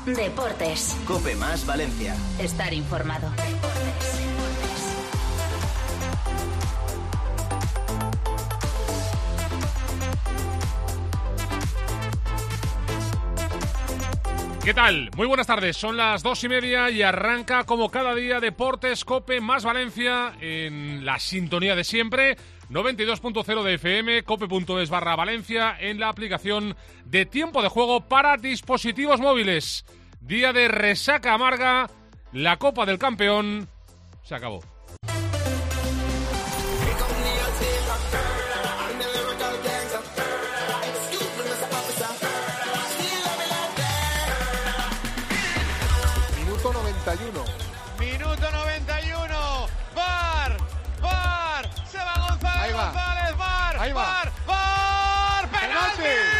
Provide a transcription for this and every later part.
Deportes. COPE más Valencia. Estar informado. ¿Qué tal? Muy buenas tardes, son las 2:30 y arranca como cada día Deportes COPE más Valencia en la sintonía de siempre, 92.0 de FM, cope.es/Valencia, en la aplicación de tiempo de juego para dispositivos móviles. Día de resaca amarga, la Copa del Campeón se acabó. Minuto 91. ¡VAR! Se va González. Ahí va. González. ¡VAR! Ahí va. ¡VAR! ¡Penalti!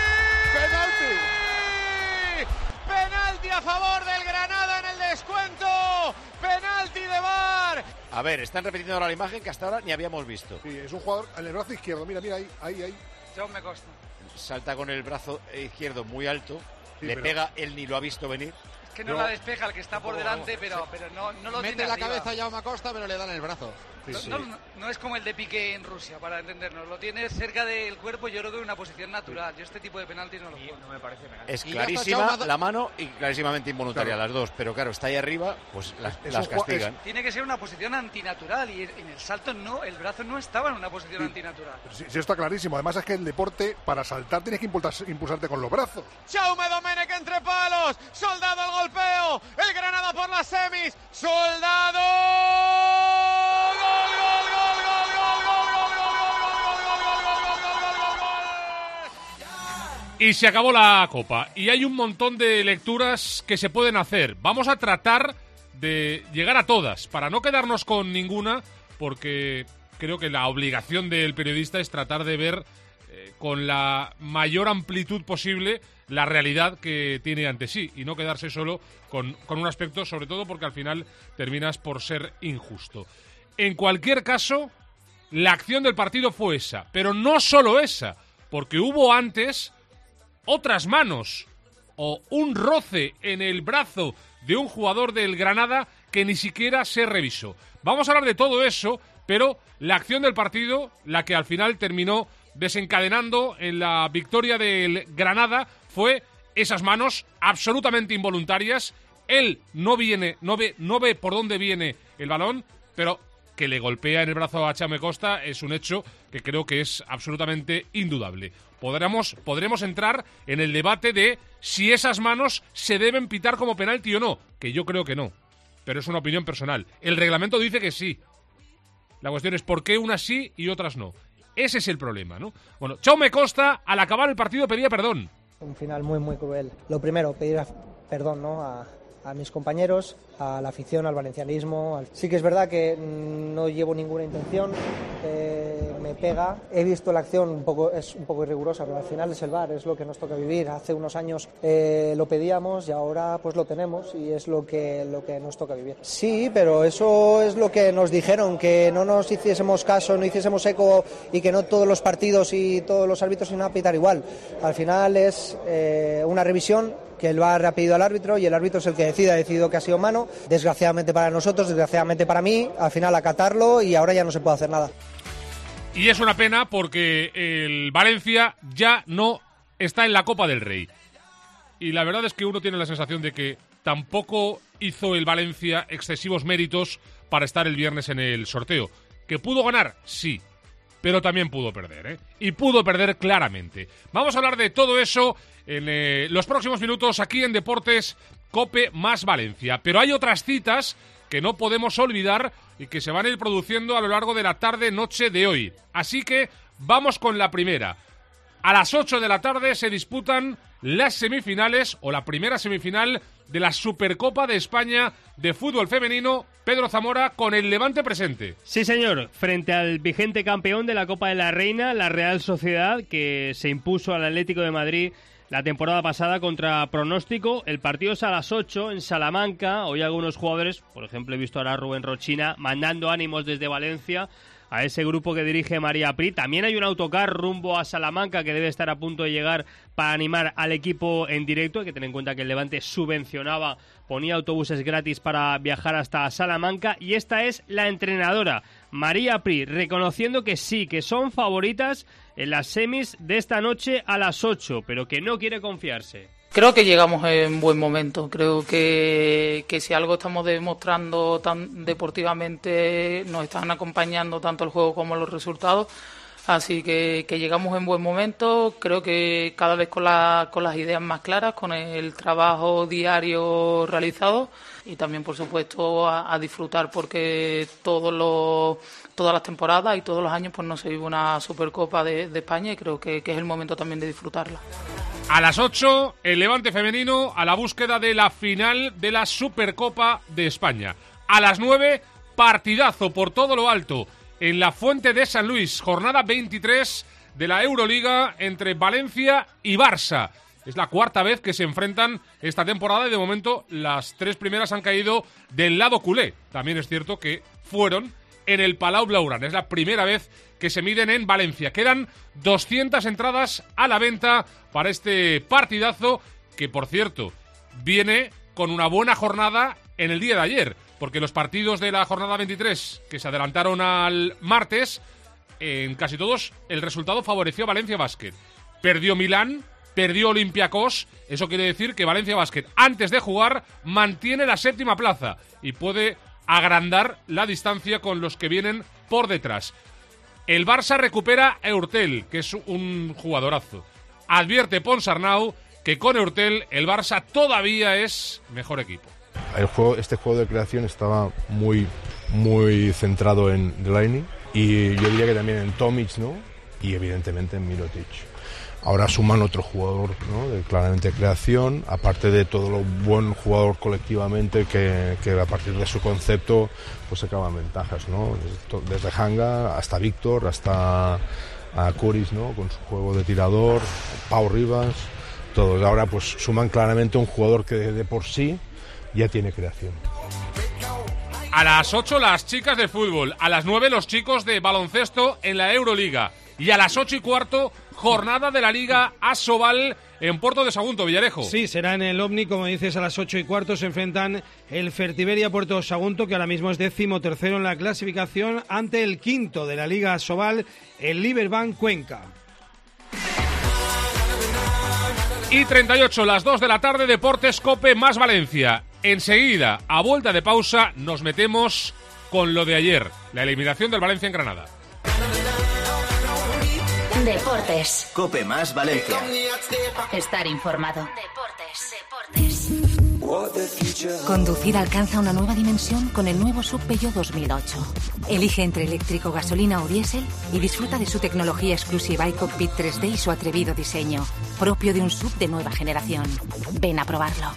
¡Penalti a favor del Granada en el descuento! ¡Penalti de VAR! A ver, están repitiendo ahora la imagen que hasta ahora ni habíamos visto. Sí, es un jugador en el brazo izquierdo, mira, ahí. Jaume Costa. Salta con el brazo izquierdo muy alto, Sí, le pero- pega, él ni lo ha visto venir. Que no la despeja el que está por delante, pero no lo Mete tiene la arriba. cabeza Jaume Costa, pero le dan el brazo. No es como el de Piqué en Rusia, para entendernos. Lo tiene cerca del cuerpo, yo creo que en una posición natural. Yo este tipo de penaltis no lo juego. No me parece penalti. Es Y ya está clarísima Jaume- la mano y clarísimamente involuntaria, Claro. las dos. Pero claro, está ahí arriba, pues las castigan. Tiene que ser una posición antinatural y en el salto no, el brazo no estaba en una posición antinatural. Sí, está clarísimo. Además es que el deporte, para saltar, tienes que impulsarte con los brazos. Jaume Domenech entre palos, Soldado al golpeo, el Granada por las semis, Soldado, Y se acabó la Copa. Y hay un montón de lecturas que se pueden hacer. Vamos a tratar de llegar a todas, para no quedarnos con ninguna, porque creo que la obligación del periodista es tratar de ver con la mayor amplitud posible la realidad que tiene ante sí y no quedarse solo con un aspecto, sobre todo porque al final terminas por ser injusto. En cualquier caso, la acción del partido fue esa, pero no solo esa, porque hubo antes otras manos o un roce en el brazo de un jugador del Granada que ni siquiera se revisó. Vamos a hablar de todo eso, pero la acción del partido, la que al final terminó desencadenando en la victoria del Granada, fue esas manos absolutamente involuntarias. Él no ve por dónde viene el balón, pero que le golpea en el brazo a Jaume Costa es un hecho que creo que es absolutamente indudable. Podremos entrar en el debate de si esas manos se deben pitar como penalti o no, que yo creo que no, pero es una opinión personal. El reglamento dice que sí. La cuestión es por qué unas sí y otras no. Ese es el problema, ¿no? Bueno, Jaume Costa, al acabar el partido, pedía perdón. Un final muy cruel. Lo primero, pedir perdón, ¿no? a mis compañeros, a la afición, al valencianismo. Sí que es verdad que no llevo ninguna intención, me pega. He visto la acción, es un poco irrigurosa, pero al final es el VAR, es lo que nos toca vivir. Hace unos años lo pedíamos y ahora pues lo tenemos y es lo que nos toca vivir. Sí, pero eso es lo que nos dijeron, que no nos hiciésemos caso, no hiciésemos eco y que no todos los partidos y todos los árbitros iban a pitar igual. Al final es una revisión que el VAR ha pedido al árbitro y el árbitro es el que decide, ha decidido que ha sido mano, desgraciadamente para nosotros, desgraciadamente para mí, al final acatarlo y ahora ya no se puede hacer nada. Y es una pena porque el Valencia ya no está en la Copa del Rey. Y la verdad es que uno tiene la sensación de que tampoco hizo el Valencia excesivos méritos para estar el viernes en el sorteo. ¿Que pudo ganar? Sí. Pero también pudo perder, ¿eh? Y pudo perder claramente. Vamos a hablar de todo eso en los próximos minutos aquí en Deportes COPE más Valencia. Pero hay otras citas que no podemos olvidar y que se van a ir produciendo a lo largo de la tarde-noche de hoy. Así que vamos con la primera. A las 8 de la tarde se disputan las semifinales o la primera semifinal de la Supercopa de España de fútbol femenino. Pedro Zamora con el Levante presente. Sí, señor, frente al vigente campeón de la Copa de la Reina, la Real Sociedad, que se impuso al Atlético de Madrid la temporada pasada contra pronóstico. El partido es a las 8 en Salamanca. Hoy algunos jugadores, por ejemplo he visto ahora a Rubén Rochina mandando ánimos desde Valencia a ese grupo que dirige María Pri. También hay un autocar rumbo a Salamanca que debe estar a punto de llegar para animar al equipo en directo. Hay que tener en cuenta que el Levante subvencionaba, ponía autobuses gratis para viajar hasta Salamanca, y esta es la entrenadora, María Pri, reconociendo que sí, que son favoritas en las semis de esta noche a las 8, pero que no quiere confiarse. Creo que llegamos en buen momento. Creo que si algo estamos demostrando tan deportivamente, nos están acompañando tanto el juego como los resultados. Así que llegamos en buen momento. Creo que cada vez con las ideas más claras, con el trabajo diario realizado, y también, por supuesto, a disfrutar, porque todas las temporadas y todos los años pues no se vive una Supercopa de España, y creo que es el momento también de disfrutarla. A las 8, el Levante femenino a la búsqueda de la final de la Supercopa de España. A las 9, partidazo por todo lo alto en la Fuente de San Luis, jornada 23 de la Euroliga entre Valencia y Barça. Es la cuarta vez que se enfrentan esta temporada y de momento las 3 primeras han caído del lado culé. También es cierto que fueron en el Palau Blaugrana. Es la primera vez que se miden en Valencia. Quedan 200 entradas a la venta para este partidazo, que por cierto viene con una buena jornada en el día de ayer, porque los partidos de la jornada 23 que se adelantaron al martes, en casi todos el resultado favoreció a Valencia Basket. Perdió Milán, perdió Olympiacos. Eso quiere decir que Valencia Basket, antes de jugar, mantiene la 7ª plaza y puede agrandar la distancia con los que vienen por detrás. El Barça recupera a Eurtel, que es un jugadorazo. Advierte Ponsarnau que con Eurtel el Barça todavía es mejor equipo. Este juego de creación estaba muy centrado en Delaney, y yo diría que también en Tomic, ¿no? Y evidentemente en Mirotic. Ahora suman otro jugador, ¿no? De claramente creación, aparte de todo lo buen jugador colectivamente que a partir de su concepto pues sacaban ventajas, ¿no? Desde Hanga hasta Víctor, hasta a Curis, ¿no? Con su juego de tirador, Pau Rivas, todos. Ahora pues suman claramente un jugador que de por sí ya tiene creación. A las 8 las chicas de fútbol, a las 9 los chicos de baloncesto en la Euroliga, y a las 8:15 jornada de la Liga ASOBAL en Puerto de Sagunto, Villarejo. Sí, será en el Omni, como dices, a las 8:15 se enfrentan el Fertiberia Puerto de Sagunto, que ahora mismo es 13º en la clasificación, ante el 5º de la Liga ASOBAL, el Liberbank Cuenca. Y 38, las 2 de la tarde, Deportes Cope más Valencia. Enseguida, a vuelta de pausa, nos metemos con lo de ayer, la eliminación del Valencia en Granada. Deportes. Cope más Valencia. Estar informado. Deportes. Conducir alcanza una nueva dimensión con el nuevo SUV Peugeot 2008. Elige entre eléctrico, gasolina o diésel y disfruta de su tecnología exclusiva y cockpit 3D y su atrevido diseño, propio de un SUV de nueva generación. Ven a probarlo.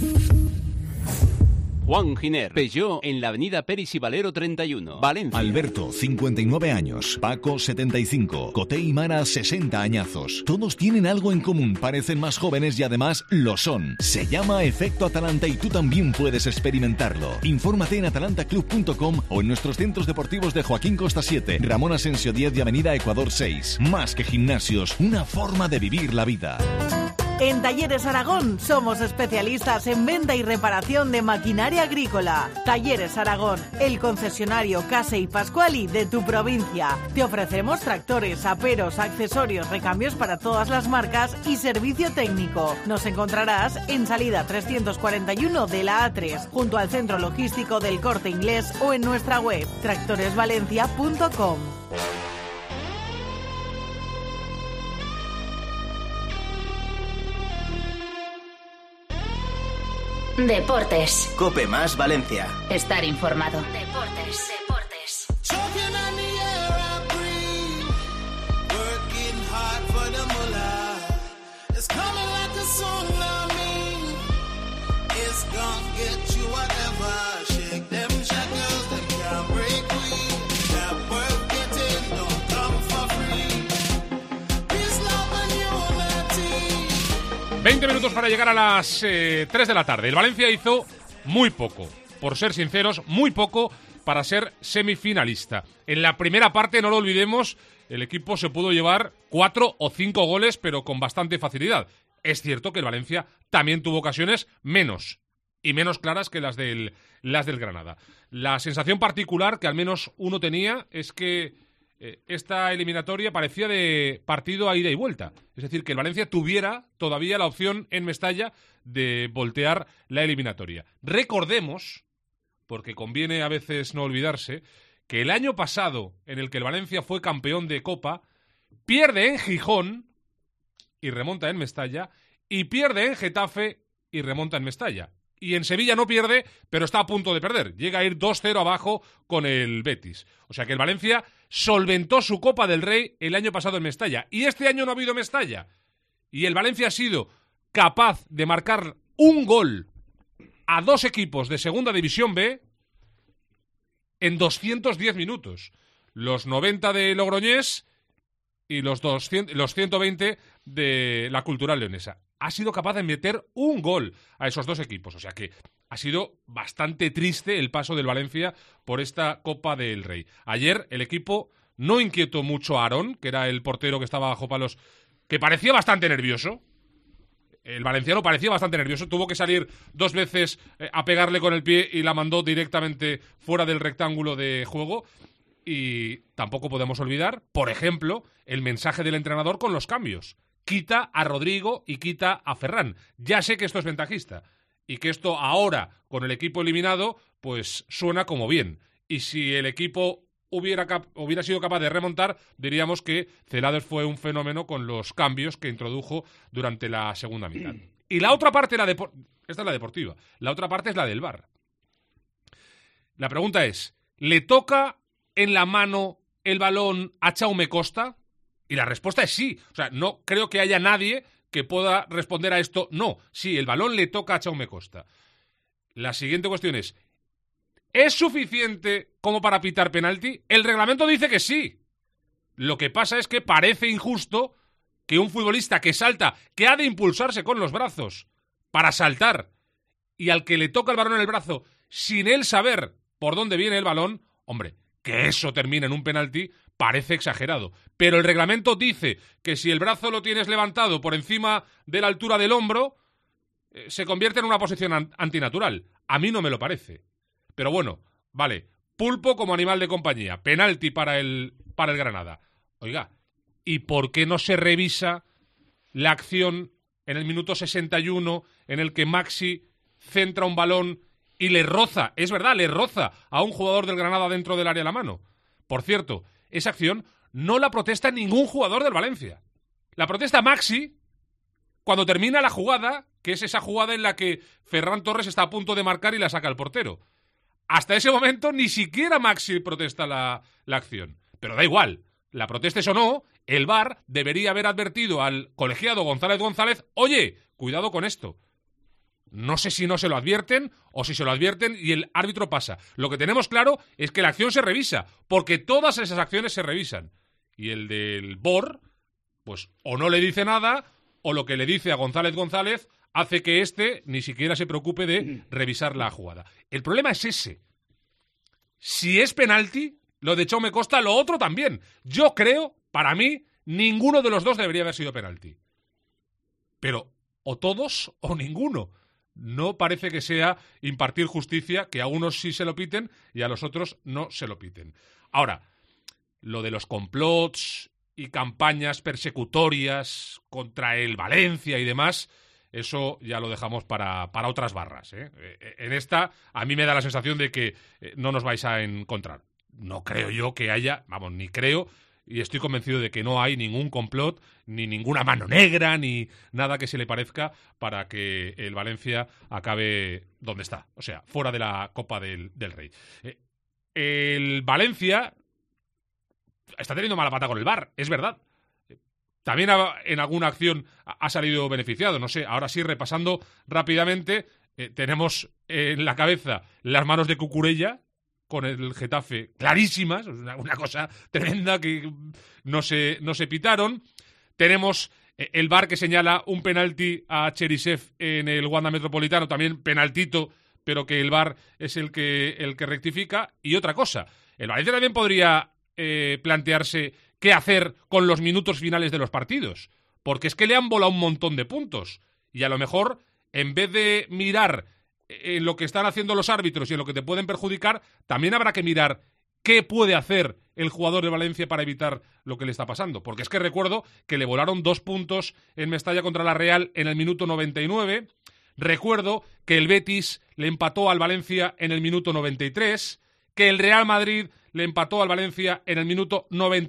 Juan Giner, Peugeot, en la avenida Peris y Valero 31, Valencia. Alberto, 59 años. Paco, 75. Coté y Mara, 60 añazos. Todos tienen algo en común, parecen más jóvenes y además lo son. Se llama Efecto Atalanta y tú también puedes experimentarlo. Infórmate en atalantaclub.com o en nuestros centros deportivos de Joaquín Costa 7, Ramón Asensio 10 y Avenida Ecuador 6. Más que gimnasios, una forma de vivir la vida. En Talleres Aragón somos especialistas en venta y reparación de maquinaria agrícola. Talleres Aragón, el concesionario Casey Pascuali de tu provincia. Te ofrecemos tractores, aperos, accesorios, recambios para todas las marcas y servicio técnico. Nos encontrarás en salida 341 de la A3, junto al centro logístico del Corte Inglés, o en nuestra web tractoresvalencia.com. Deportes. Cope más Valencia. Estar informado. Deportes. ...20 minutos para llegar a las 3 de la tarde. El Valencia hizo muy poco, por ser sinceros, muy poco para ser semifinalista. En la primera parte, no lo olvidemos, el equipo se pudo llevar 4 o 5 goles, pero con bastante facilidad. Es cierto que el Valencia también tuvo ocasiones menos claras que las del Granada. La sensación particular que al menos uno tenía es que esta eliminatoria parecía de partido a ida y vuelta. Es decir, que el Valencia tuviera todavía la opción en Mestalla de voltear la eliminatoria. Recordemos, porque conviene a veces no olvidarse, que el año pasado, en el que el Valencia fue campeón de Copa, pierde en Gijón y remonta en Mestalla, y pierde en Getafe y remonta en Mestalla. Y en Sevilla no pierde, pero está a punto de perder. Llega a ir 2-0 abajo con el Betis. O sea que el Valencia solventó su Copa del Rey el año pasado en Mestalla. Y este año no ha habido Mestalla. Y el Valencia ha sido capaz de marcar un gol a 2 equipos de Segunda División B en 210 minutos. Los 90 de Logroñés y los 120 de la Cultural Leonesa. Ha sido capaz de meter un gol a esos 2 equipos. O sea que ha sido bastante triste el paso del Valencia por esta Copa del Rey. Ayer el equipo no inquietó mucho a Aarón, que era el portero que estaba bajo palos, que parecía bastante nervioso. El valenciano parecía bastante nervioso. Tuvo que salir 2 veces a pegarle con el pie y la mandó directamente fuera del rectángulo de juego. Y tampoco podemos olvidar, por ejemplo, el mensaje del entrenador con los cambios. Quita a Rodrigo y quita a Ferran. Ya sé que esto es ventajista y que esto ahora, con el equipo eliminado, pues suena como bien. Y si el equipo hubiera sido capaz de remontar, diríamos que Celades fue un fenómeno con los cambios que introdujo durante la segunda mitad. Y la otra parte, esta es la deportiva, la otra parte es la del VAR. La pregunta es, ¿le toca en la mano el balón a Jaume Costa? Y la respuesta es sí. O sea, no creo que haya nadie que pueda responder a esto. No, sí, el balón le toca a Jaume Costa. La siguiente cuestión es suficiente como para pitar penalti? El reglamento dice que sí. Lo que pasa es que parece injusto que un futbolista que salta, que ha de impulsarse con los brazos para saltar, y al que le toca el balón en el brazo sin él saber por dónde viene el balón, hombre, que eso termine en un penalti parece exagerado. Pero el reglamento dice que si el brazo lo tienes levantado por encima de la altura del hombro, se convierte en una posición antinatural. A mí no me lo parece. Pero bueno, vale, pulpo como animal de compañía, penalti para el Granada. Oiga, ¿y por qué no se revisa la acción en el minuto 61 en el que Maxi centra un balón y le roza, es verdad, le roza a un jugador del Granada dentro del área de la mano? Por cierto, esa acción no la protesta ningún jugador del Valencia. La protesta Maxi cuando termina la jugada, que es esa jugada en la que Ferran Torres está a punto de marcar y la saca el portero. Hasta ese momento ni siquiera Maxi protesta la acción. Pero da igual, la protestes o no, el VAR debería haber advertido al colegiado González, oye, cuidado con esto. No sé si no se lo advierten o si se lo advierten y el árbitro pasa. Lo que tenemos claro es que la acción se revisa, porque todas esas acciones se revisan. Y el del VAR, pues o no le dice nada, o lo que le dice a González hace que éste ni siquiera se preocupe de revisar la jugada. El problema es ese. Si es penalti, lo de Jaume Costa, lo otro también. Yo creo, para mí, ninguno de los dos debería haber sido penalti. Pero o todos o ninguno. No parece que sea impartir justicia, que a unos sí se lo piten y a los otros no se lo piten. Ahora, lo de los complots y campañas persecutorias contra el Valencia y demás, eso ya lo dejamos para otras barras, ¿eh? En esta, a mí me da la sensación de que no nos vais a encontrar. No creo yo que haya, vamos, ni creo, y estoy convencido de que no hay ningún complot, ni ninguna mano negra, ni nada que se le parezca para que el Valencia acabe donde está, o sea, fuera de la Copa del Rey. El Valencia está teniendo mala pata con el VAR, es verdad. También en alguna acción ha salido beneficiado, no sé, ahora sí, repasando rápidamente, tenemos en la cabeza las manos de Cucurella con el Getafe clarísimas, una cosa tremenda que no se pitaron. Tenemos el VAR que señala un penalti a Cherisev en el Wanda Metropolitano, también penaltito, pero que el VAR es el que rectifica. Y otra cosa, el Valencia también podría plantearse qué hacer con los minutos finales de los partidos, porque es que le han volado un montón de puntos. Y a lo mejor, en vez de mirar en lo que están haciendo los árbitros y en lo que te pueden perjudicar, también habrá que mirar qué puede hacer el jugador de Valencia para evitar lo que le está pasando. Porque es que recuerdo que le volaron 2 puntos en Mestalla contra la Real en el minuto 99. Recuerdo que el Betis le empató al Valencia en el minuto 93, que el Real Madrid le empató al Valencia en el minuto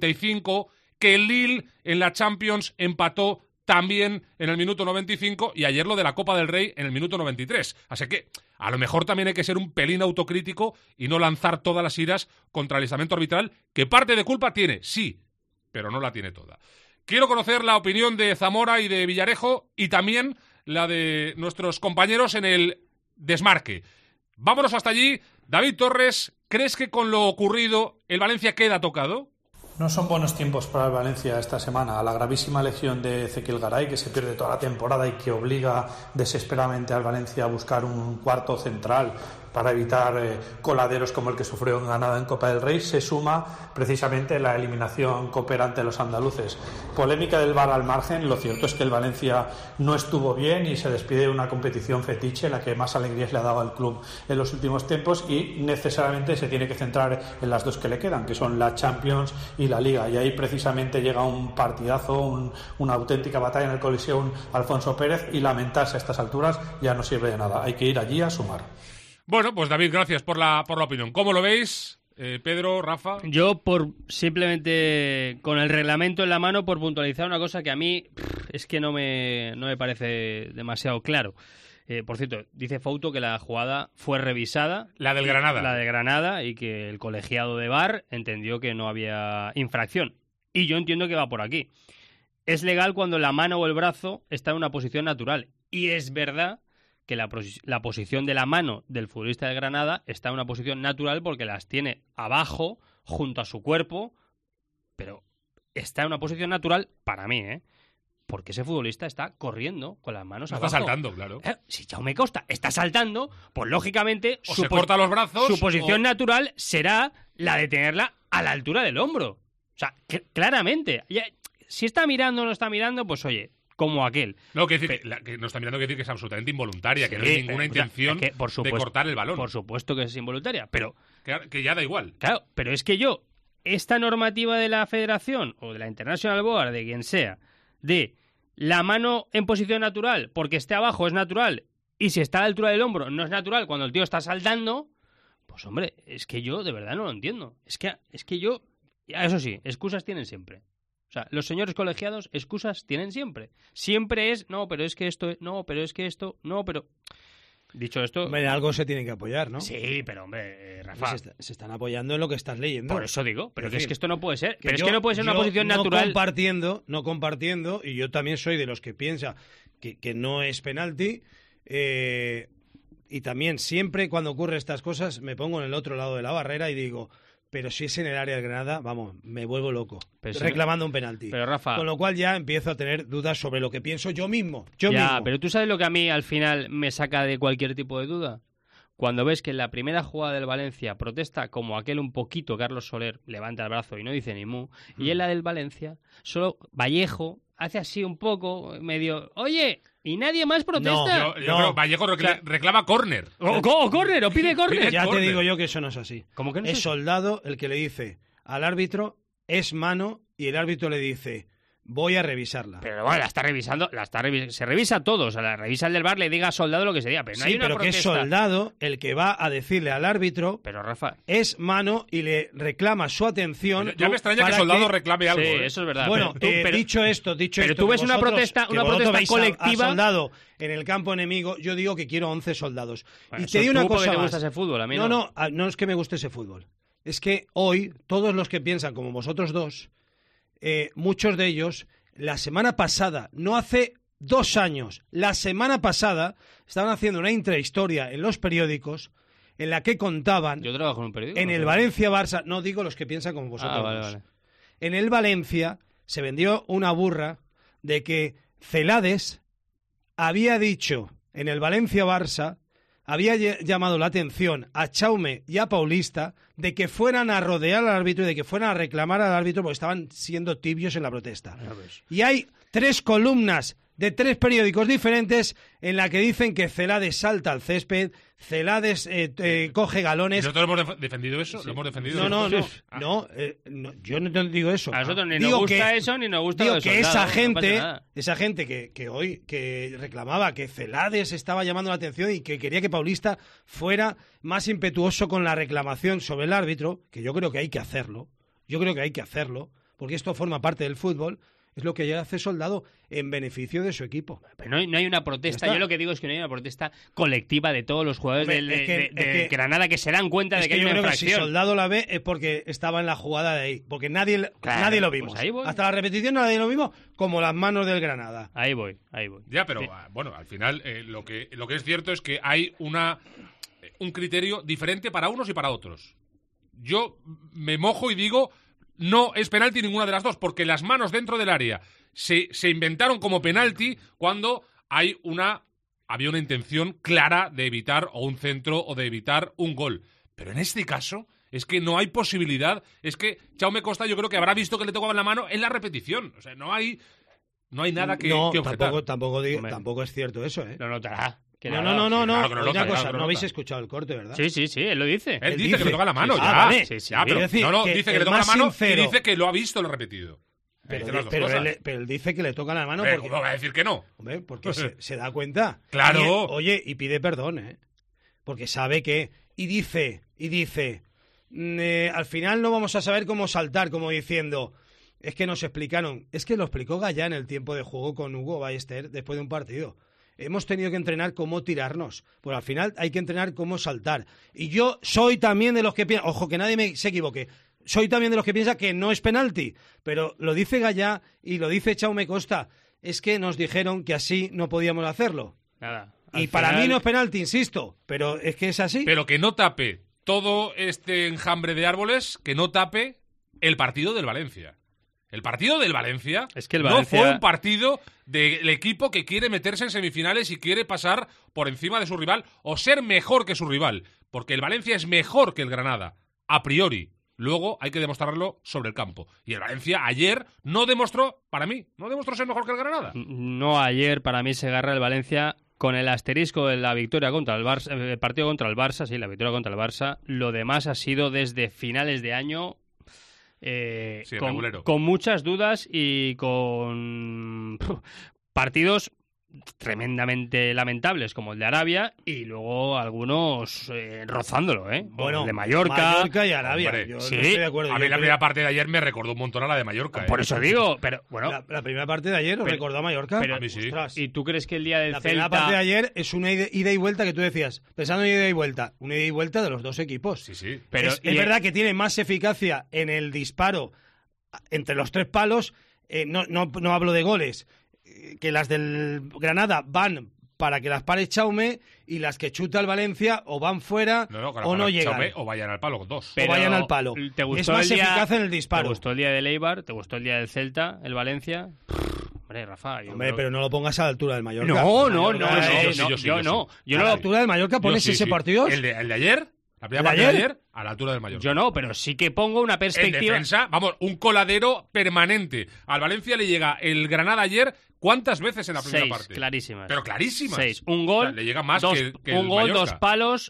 95, que el Lille en la Champions empató también en el minuto 95 y ayer lo de la Copa del Rey en el minuto 93. Así que a lo mejor también hay que ser un pelín autocrítico y no lanzar todas las iras contra el estamento arbitral, que parte de culpa tiene, sí, pero no la tiene toda. Quiero conocer la opinión de Zamora y de Villarejo y también la de nuestros compañeros en el desmarque. Vámonos hasta allí. David Torres, ¿crees que con lo ocurrido el Valencia queda tocado? No son buenos tiempos para el Valencia esta semana. La gravísima lesión de Ezequiel Garay, que se pierde toda la temporada y que obliga desesperadamente al Valencia a buscar un cuarto central para evitar coladeros como el que sufrió en Granada en Copa del Rey, se suma precisamente la eliminación cooperante de los andaluces. Polémica del VAR al margen, lo cierto es que el Valencia no estuvo bien y se despide de una competición fetiche, la que más alegrías le ha dado al club en los últimos tiempos, y necesariamente se tiene que centrar en las dos que le quedan, que son la Champions y la Liga, y ahí precisamente llega un partidazo, una auténtica batalla en el Coliseum Alfonso Pérez, y lamentarse a estas alturas ya no sirve de nada, hay que ir allí a sumar. Bueno, pues David, gracias por la opinión. ¿Cómo lo veis? Pedro, Rafa. Yo, simplemente con el reglamento en la mano, por puntualizar una cosa que a mí es que no me parece demasiado claro. Por cierto, dice Fouto que la jugada fue revisada. La del Granada. La de Granada, y que el colegiado de VAR entendió que no había infracción. Y yo entiendo que va por aquí. Es legal cuando la mano o el brazo está en una posición natural. Y es verdad que la posición de la mano del futbolista de Granada está en una posición natural porque las tiene abajo, junto a su cuerpo, pero está en una posición natural para mí, porque ese futbolista está corriendo con las manos abajo. Está saltando, claro. Si Jaume Costa está saltando, pues lógicamente o se corta los brazos, su posición natural será la de tenerla a la altura del hombro. O sea, claramente. Si está mirando o no está mirando, pues oye, como aquel. No, que decir, que no está mirando, que decir que es absolutamente involuntaria, que no hay ninguna intención de cortar el balón. Por supuesto que es involuntaria, pero que ya da igual. Claro, pero es que esta normativa de la Federación o de la International Board, de quien sea, de la mano en posición natural, porque esté abajo es natural, y si está a la altura del hombro no es natural cuando el tío está saltando, pues hombre, es que yo de verdad no lo entiendo. Es que yo, eso sí, excusas tienen siempre. O sea, los señores colegiados excusas tienen siempre. Siempre es, no, pero es que esto, no, pero es que esto, no, pero... Dicho esto... Hombre, algo se tiene que apoyar, ¿no? Sí, pero hombre, Rafa... Se están apoyando en lo que estás leyendo. Por eso digo, pero es que esto no puede ser. Pero es que no puede ser una posición natural... No compartiendo, y yo también soy de los que piensa que no es penalti, y también siempre cuando ocurren estas cosas me pongo en el otro lado de la barrera y digo... Pero si es en el área de Granada, vamos, me vuelvo loco, reclamando un penalti. Pero Rafa... Con lo cual ya empiezo a tener dudas sobre lo que pienso yo mismo. Pero tú sabes lo que a mí al final me saca de cualquier tipo de duda. Cuando ves que en la primera jugada del Valencia protesta como aquel un poquito Carlos Soler, levanta el brazo y no dice ni mu, y en la del Valencia, solo Vallejo hace así un poco, medio, oye... Y nadie más protesta. No, yo creo que Vallejo reclama córner. O córner, o pide córner. Ya te digo yo que eso no es así. ¿Cómo que no es Soldado el que le dice al árbitro, es mano, y el árbitro le dice, voy a revisarla. Pero bueno, la está revisando, se revisa todo. O sea, la revisa el del VAR, le diga a Soldado lo que se diga. Pero no hay una pero protesta. Que es Soldado el que va a decirle al árbitro, pero Rafa, es mano, y le reclama su atención. Ya me extraña que Soldado reclame algo. Sí, eso es verdad. Bueno, dicho esto, pero tú ves una protesta colectiva a Soldado en el campo enemigo, yo digo que quiero 11 soldados. Bueno, y te digo una cosa más. ¿Te gusta ese fútbol? A mí no es que me guste ese fútbol. Es que hoy, todos los que piensan como vosotros dos, muchos de ellos, la semana pasada, no hace 2 años, la semana pasada, estaban haciendo una intrahistoria en los periódicos en la que contaban... Yo trabajo en un periódico. En el Valencia-Barça, no digo los que piensan como vosotros dos. Vale. En el Valencia se vendió una burra de que Celades había dicho en el Valencia-Barça había llamado la atención a Chaume y a Paulista de que fueran a rodear al árbitro y de que fueran a reclamar al árbitro porque estaban siendo tibios en la protesta. Y hay 3 columnas de 3 periódicos diferentes en la que dicen que Celades salta al césped, Celades coge galones. ¿Nosotros hemos defendido eso? Sí. ¿Lo hemos defendido? No, yo no digo eso. A nosotros ni nos gusta eso ni nos gusta digo los que soldados, esa gente que hoy que reclamaba que Celades estaba llamando la atención y que quería que Paulista fuera más impetuoso con la reclamación sobre el árbitro, que yo creo que hay que hacerlo, porque esto forma parte del fútbol. Es lo que hace Soldado en beneficio de su equipo. Pero no hay una protesta. Yo lo que digo es que no hay una protesta colectiva de todos los jugadores de Granada que se dan cuenta de que hay una infracción. Si Soldado la ve es porque estaba en la jugada de ahí. Porque nadie lo vimos. Pues ahí voy. Hasta la repetición nadie lo vimos como las manos del Granada. Ahí voy. Ya, pero bueno, al final lo que es cierto es que hay un criterio diferente para unos y para otros. Yo me mojo y digo... No es penalti ninguna de las dos, porque las manos dentro del área se inventaron como penalti cuando había una intención clara de evitar o un centro o de evitar un gol. Pero en este caso es que no hay posibilidad. Es que Jaume Costa yo creo que habrá visto que le tocaban la mano en la repetición. O sea, no hay nada que objetar. Tampoco es cierto eso, ¿eh? Lo notará. No. Una cosa, no habéis escuchado el corte, ¿verdad? Sí, él lo dice. Él dice que le toca la mano, ya. Vale. Pero dice que le toca la mano y dice que lo ha visto lo repetido. Pero él dice que le toca la mano porque... porque... ¿Cómo va a decir que no? Hombre, porque se da cuenta. Claro. Oye, y pide perdón, ¿eh? Porque sabe que... Y dice... al final no vamos a saber cómo saltar, como diciendo... Es que nos explicaron... Es que lo explicó Gallá en el tiempo de juego con Hugo Ballester después de un partido. Hemos tenido que entrenar cómo tirarnos. Pues al final hay que entrenar cómo saltar. Y yo soy también de los que piensan... Ojo, que nadie se equivoque. Soy también de los que piensa que no es penalti. Pero lo dice Gallá y lo dice Jaume Costa. Es que nos dijeron que así no podíamos hacerlo. Nada. Y para mí no es penalti, insisto. Pero es que es así. Pero que no tape todo este enjambre de árboles, que no tape el partido del Valencia. El partido del Valencia, no fue un partido del equipo que quiere meterse en semifinales y quiere pasar por encima de su rival o ser mejor que su rival, porque el Valencia es mejor que el Granada, a priori. Luego hay que demostrarlo sobre el campo. Y el Valencia ayer no demostró ser mejor que el Granada. No, ayer para mí se agarra el Valencia con el asterisco de la victoria contra el Barça, el partido contra el Barça, sí, la victoria contra el Barça. Lo demás ha sido desde finales de año... con muchas dudas y con partidos tremendamente lamentables como el de Arabia y luego algunos rozándolo, bueno, el de Mallorca y Arabia. Hombre, yo no estoy de acuerdo. A mí la primera parte de ayer me recordó un montón a la de Mallorca. Por eso digo, pero bueno, la primera parte de ayer os recordó a Mallorca. A mí sí. ¿Y tú crees que el día del la Celta... primera parte de ayer es una ida y vuelta que tú decías, pensando en ida y vuelta, una ida y vuelta de los dos equipos. Sí. Pero es verdad que tiene más eficacia en el disparo entre los 3 palos, no hablo de goles, que las del Granada van para que las pare Chaume y las que chuta el Valencia o van fuera o no llegan. Chaume, o vayan al palo 2. O vayan al palo. Es más eficaz en el disparo. ¿Te gustó el día del Eibar? ¿Te gustó el día del Celta? ¿El Valencia? Hombre, Rafa... pero no lo pongas a la altura del Mallorca. No. Yo no. A la altura del Mallorca pones ese partido. ¿El de ayer? La primera parte de ayer, a la altura del Mallorca. Yo no, pero sí que pongo una perspectiva... En defensa, un coladero permanente. Al Valencia le llega el Granada ayer, ¿cuántas veces en la primera 6, parte? clarísimas. Pero clarísimas. 6. Un gol, o sea, le llega más que un el gol, Mallorca. 2 palos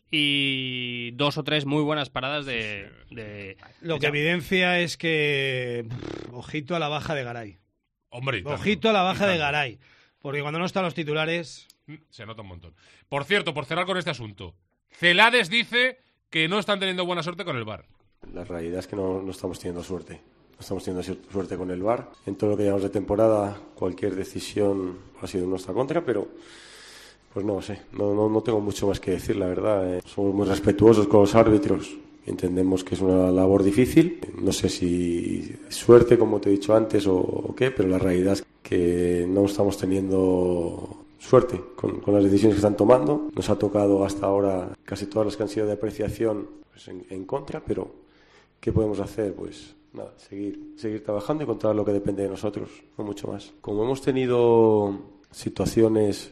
y 2 o 3 muy buenas paradas de Lo que evidencia es que... ojito a la baja de Garay. Hombre, ojito a la baja de Garay. Porque cuando no están los titulares... Se nota un montón. Por cierto, por cerrar con este asunto, Celades dice... que no están teniendo buena suerte con el VAR. La realidad es que no estamos teniendo suerte. No estamos teniendo suerte con el VAR. En todo lo que llevamos de temporada, cualquier decisión ha sido en nuestra contra, pero pues no sé, no tengo mucho más que decir, la verdad. Somos muy respetuosos con los árbitros. Entendemos que es una labor difícil. No sé si suerte, como te he dicho antes, o qué, pero la realidad es que no estamos teniendo... suerte con las decisiones que están tomando. Nos ha tocado hasta ahora casi todas las que han sido de apreciación pues en contra, pero ¿qué podemos hacer? Pues nada, seguir trabajando y controlar lo que depende de nosotros, no mucho más. Como hemos tenido situaciones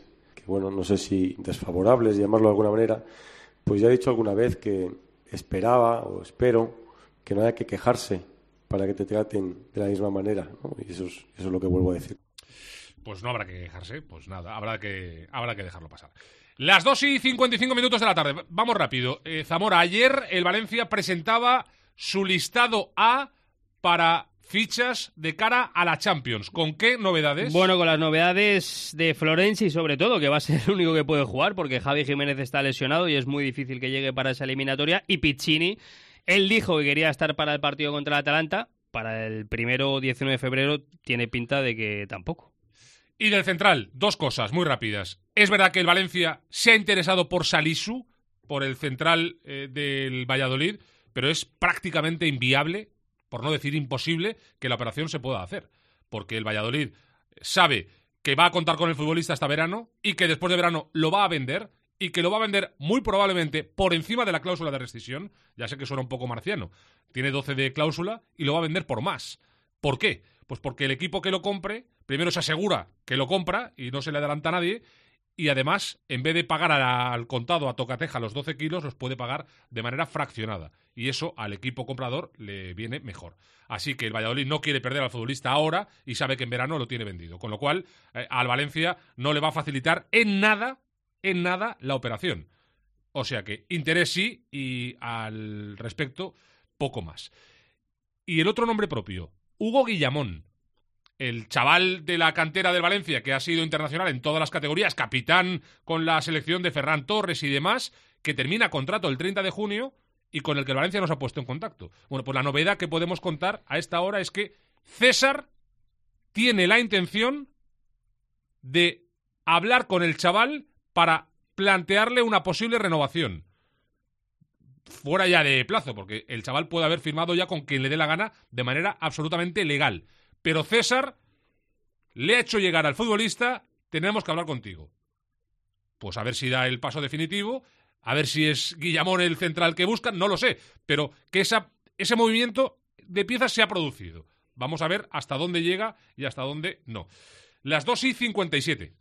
bueno, no sé si desfavorables, llamarlo de alguna manera, pues ya he dicho alguna vez que esperaba o espero que no haya que quejarse para que te traten de la misma manera, ¿no? Y eso es lo que vuelvo a decir. Pues no habrá que quejarse, pues nada, habrá que dejarlo pasar. Las 2:55 de la tarde, vamos rápido. Zamora, ayer el Valencia presentaba su listado A para fichas de cara a la Champions. ¿Con qué novedades? Bueno, con las novedades de Florenzi, sobre todo, que va a ser el único que puede jugar, porque Javi Jiménez está lesionado y es muy difícil que llegue para esa eliminatoria. Y Piccini, él dijo que quería estar para el partido contra el Atalanta. Para el 19 de febrero tiene pinta de que tampoco. Y del central, dos cosas muy rápidas. Es verdad que el Valencia se ha interesado por Salisu, por el central del Valladolid, pero es prácticamente inviable, por no decir imposible, que la operación se pueda hacer. Porque el Valladolid sabe que va a contar con el futbolista hasta verano y que después de verano lo va a vender y que lo va a vender muy probablemente por encima de la cláusula de rescisión. Ya sé que suena un poco marciano. Tiene 12 de cláusula y lo va a vender por más. ¿Por qué? Pues porque el equipo que lo compre, primero se asegura que lo compra y no se le adelanta a nadie, y además, en vez de pagar al contado, a tocateja, los 12 kilos, los puede pagar de manera fraccionada. Y eso al equipo comprador le viene mejor. Así que el Valladolid no quiere perder al futbolista ahora y sabe que en verano lo tiene vendido. Con lo cual, al Valencia no le va a facilitar en nada la operación. O sea que interés sí, y al respecto, poco más. Y el otro nombre propio, Hugo Guillamón. El chaval de la cantera del Valencia, que ha sido internacional en todas las categorías, capitán con la selección de Ferran Torres y demás, que termina contrato el 30 de junio y con el que el Valencia nos ha puesto en contacto. Bueno, pues la novedad que podemos contar a esta hora es que César tiene la intención de hablar con el chaval para plantearle una posible renovación. Fuera ya de plazo, porque el chaval puede haber firmado ya con quien le dé la gana de manera absolutamente legal. Pero César le ha hecho llegar al futbolista: tenemos que hablar contigo. Pues a ver si da el paso definitivo, a ver si es Guillamón el central que buscan, no lo sé, pero que ese movimiento de piezas se ha producido. Vamos a ver hasta dónde llega y hasta dónde no. Las 2:57.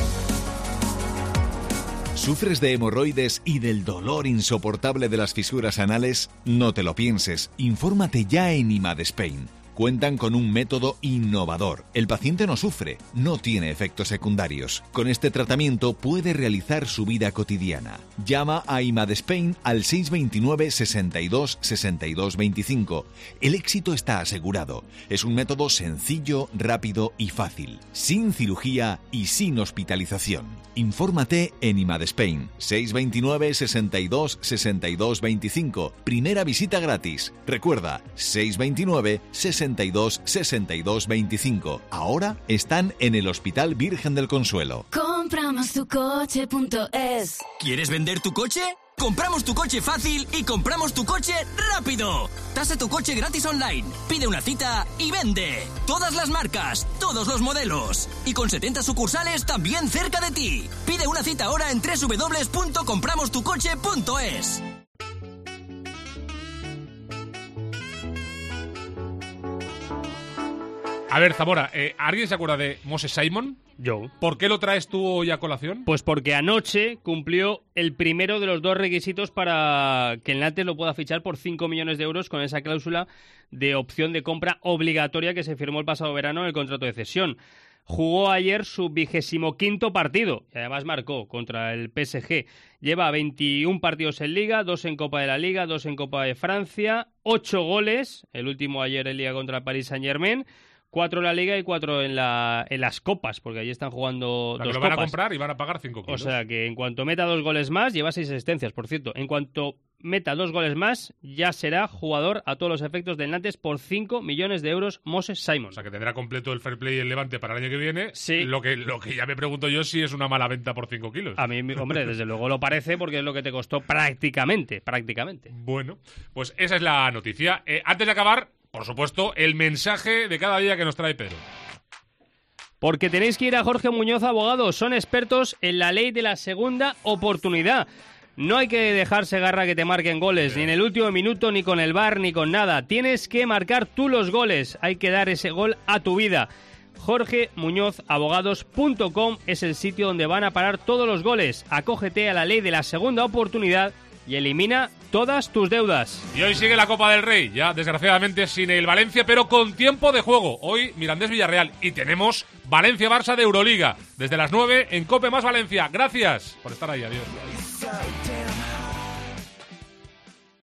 ¿Sufres de hemorroides y del dolor insoportable de las fisuras anales? No te lo pienses, infórmate ya en IMAD Spain. Cuentan con un método innovador. El paciente no sufre, no tiene efectos secundarios. Con este tratamiento puede realizar su vida cotidiana. Llama a IMAD Spain al 629 62 62 25. El éxito está asegurado. Es un método sencillo, rápido y fácil, sin cirugía y sin hospitalización. Infórmate en IMAD Spain, 629 62 62 25. Primera visita gratis. Recuerda, 629 62 62 25. Ahora están en el Hospital Virgen del Consuelo. Compramostucoche.es. ¿Quieres vender tu coche? ¡Compramos tu coche fácil y compramos tu coche rápido! Tasa tu coche gratis online. Pide una cita y vende. Todas las marcas, todos los modelos. Y con 70 sucursales también cerca de ti. Pide una cita ahora en www.compramostucoche.es. A ver, Zamora, ¿alguien se acuerda de Moses Simon? Yo. ¿Por qué lo traes tú hoy a colación? Pues porque anoche cumplió el primero de los dos requisitos para que el Nantes lo pueda fichar por 5 millones de euros con esa cláusula de opción de compra obligatoria que se firmó el pasado verano en el contrato de cesión. Jugó ayer su 25º partido y además marcó contra el PSG. Lleva 21 partidos en Liga, 2 en Copa de la Liga, 2 en Copa de Francia, 8 goles, el último ayer en Liga contra el Paris Saint-Germain, 4 en la Liga y 4 en las Copas, porque allí están jugando dos Copas. Lo van a comprar y van a pagar 5 kilos. O sea que en cuanto meta 2 goles más, lleva 6 asistencias, por cierto. En cuanto meta 2 goles más, ya será jugador a todos los efectos del Nantes por 5 millones de euros Moses Simon. O sea que tendrá completo el fair play y el Levante para el año que viene. Sí. Lo que ya me pregunto yo si es una mala venta por 5 kilos. A mí, hombre, desde luego lo parece, porque es lo que te costó prácticamente. Bueno, pues esa es la noticia. Antes de acabar, por supuesto, el mensaje de cada día que nos trae Pedro. Porque tenéis que ir a Jorge Muñoz Abogados. Son expertos en la ley de la segunda oportunidad. No hay que dejarse garra que te marquen goles, ni en el último minuto, ni con el VAR, ni con nada. Tienes que marcar tú los goles. Hay que dar ese gol a tu vida. jorgemuñozabogados.com es el sitio donde van a parar todos los goles. Acógete a la ley de la segunda oportunidad y elimina todas tus deudas. Y hoy sigue la Copa del Rey, ya desgraciadamente sin el Valencia, pero con tiempo de juego. Hoy Mirandés-Villarreal y tenemos Valencia-Barça de Euroliga. Desde las 9 en COPE más Valencia. Gracias por estar ahí, adiós.